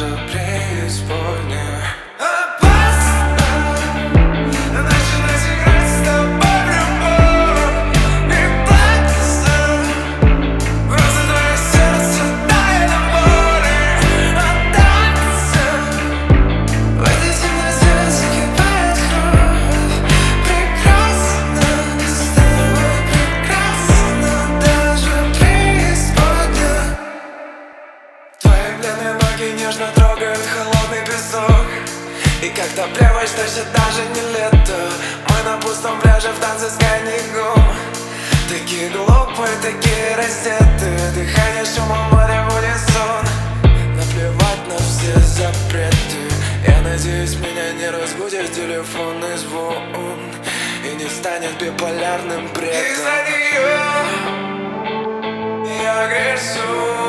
даже преисподняя. Нежно трогает холодный песок, и когда плеваешь, значит даже не лето. Мы на пустом пляже в танце с коньяком, такие глупые, такие раздетые. Дыхание шумом моря в унисон, наплевать на все запреты. Я надеюсь, меня не разбудит телефонный звон и не станет биполярным бредом. Из-за нее я грешу.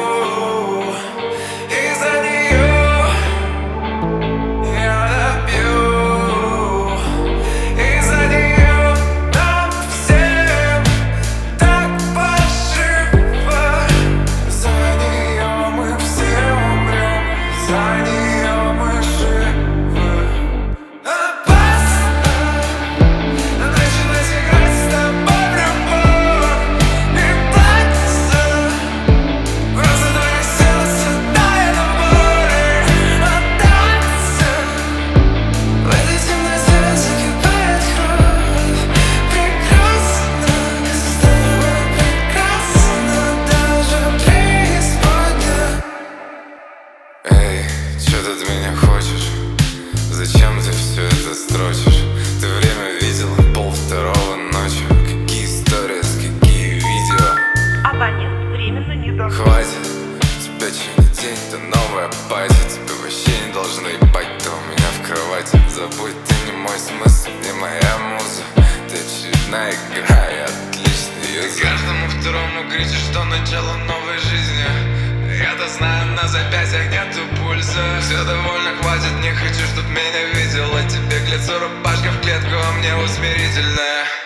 Что ты от меня хочешь? Зачем ты все это строчишь? Ты время видела, 1:30 ночи. Какие сторис, какие видео? Абонент временно недоступен. Хватит, тебя через день, ты новая пати. Тебе вообще не должны ебать, ты у меня в кровати. Забудь, ты не мой смысл, не моя муза. Ты очередная игра, я отличный юзер. Каждому второму кричишь, что начало новой жизни. Я-то знаю, на запястьях нету пульса. Все довольно, хватит, не хочу, чтоб меня видела. Тебе к лицу рубашка в клетку, а мне усмирительная.